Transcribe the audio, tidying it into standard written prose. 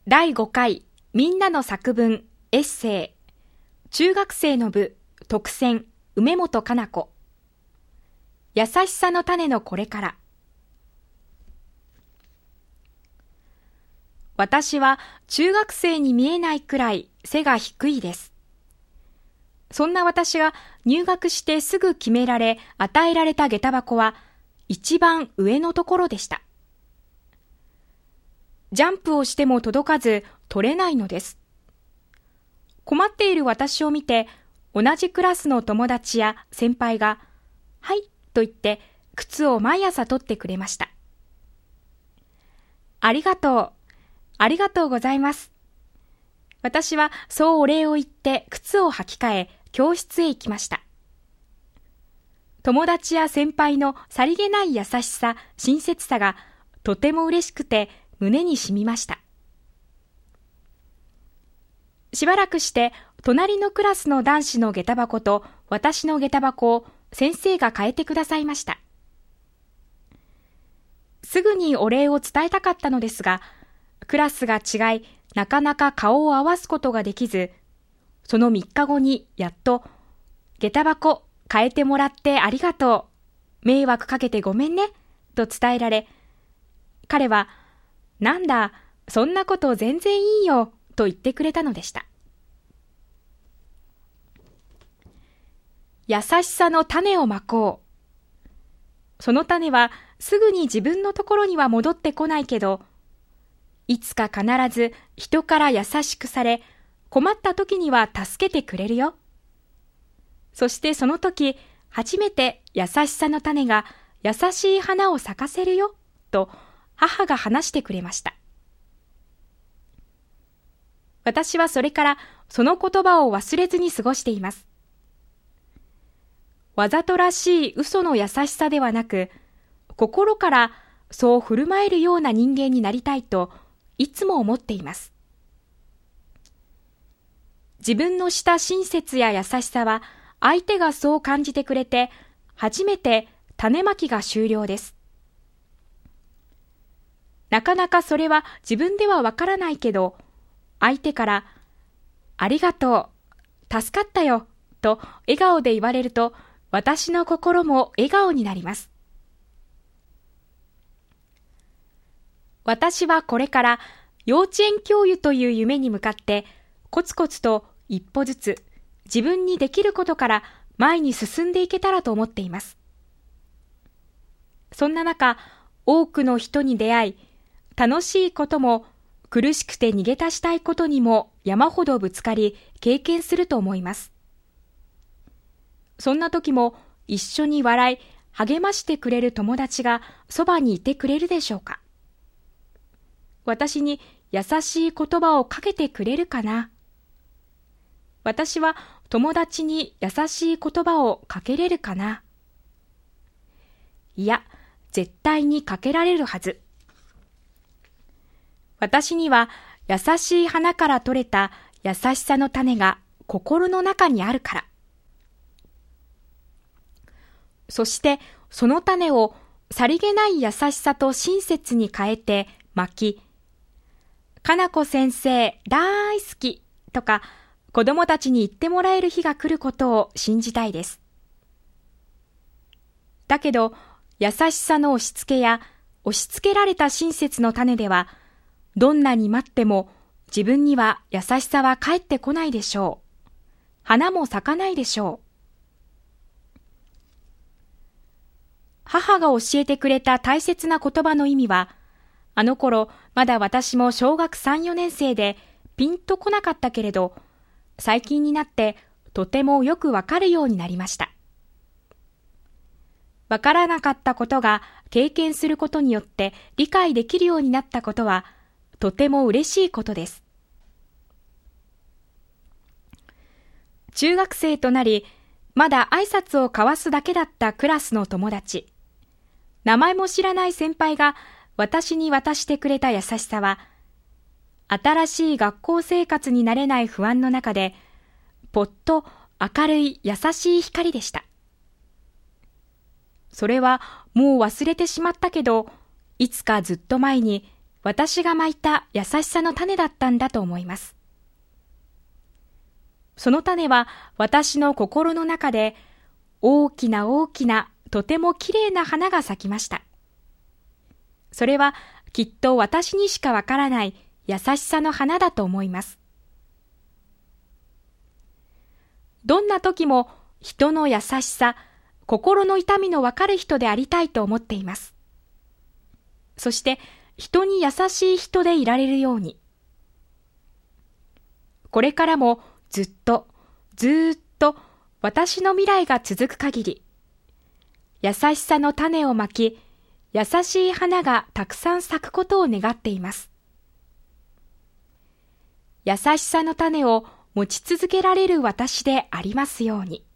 第5回みんなの作文エッセイ中学生の部特選梅本かな子優しさの種のこれから。私は中学生に見えないくらい背が低いです。そんな私が入学してすぐ決められ与えられた下駄箱は一番上のところでした。ジャンプをしても届かず取れないのです。困っている私を見て同じクラスの友達や先輩がはいと言って靴を毎朝取ってくれました。ありがとう、ありがとうございます。私はそうお礼を言って靴を履き替え教室へ行きました。友達や先輩のさりげない優しさ、親切さがとても嬉しくて胸に染みました。しばらくして隣のクラスの男子の下駄箱と私の下駄箱を先生が変えてくださいました。すぐにお礼を伝えたかったのですが、クラスが違い、なかなか顔を合わすことができず、その3日後にやっと、下駄箱変えてもらってありがとう、迷惑かけてごめんね、と伝えられ、彼は、なんだ、そんなこと全然いいよ、と言ってくれたのでした。優しさの種をまこう。その種はすぐに自分のところには戻ってこないけど、いつか必ず人から優しくされ、困った時には助けてくれるよ。そしてその時、初めて優しさの種が優しい花を咲かせるよ、と母が話してくれました。私はそれからその言葉を忘れずに過ごしています。わざとらしい嘘の優しさではなく、心からそう振る舞えるような人間になりたいといつも思っています。自分のした親切や優しさは相手がそう感じてくれて初めて種まきが終了です。なかなかそれは自分ではわからないけど、相手からありがとう、助かったよと笑顔で言われると私の心も笑顔になります。私はこれから幼稚園教諭という夢に向かってコツコツと一歩ずつ自分にできることから前に進んでいけたらと思っています。そんな中、多くの人に出会い、楽しいことも苦しくて逃げ出したいことにも山ほどぶつかり経験すると思います。そんな時も一緒に笑い励ましてくれる友達がそばにいてくれるでしょうか。私に優しい言葉をかけてくれるかな。私は友達に優しい言葉をかけれるかな。いや、絶対にかけられるはず。私には優しい花から取れた優しさの種が心の中にあるから。そしてその種をさりげない優しさと親切に変えてまき、かなこ先生大好きとか子供たちに言ってもらえる日が来ることを信じたいです。だけど優しさの押し付けや押し付けられた親切の種ではどんなに待っても自分には優しさは返ってこないでしょう。花も咲かないでしょう。母が教えてくれた大切な言葉の意味は、あの頃まだ私も小学3、4年生でピンとこなかったけれど、最近になってとてもよくわかるようになりました。わからなかったことが経験することによって理解できるようになったことは、とても嬉しいことです。中学生となり、まだ挨拶を交わすだけだったクラスの友達、名前も知らない先輩が私に渡してくれた優しさは、新しい学校生活になれない不安の中で、ぽっと明るい優しい光でした。それはもう忘れてしまったけど、いつかずっと前に私がまいた優しさの種だったんだと思います。その種は私の心の中で大きな大きなとてもきれいな花が咲きました。それはきっと私にしかわからない優しさの花だと思います。どんな時も人の優しさ、心の痛みのわかる人でありたいと思っています。そして人に優しい人でいられるように。これからもずっと私の未来が続く限り、優しさの種をまき、優しい花がたくさん咲くことを願っています。優しさの種を持ち続けられる私でありますように。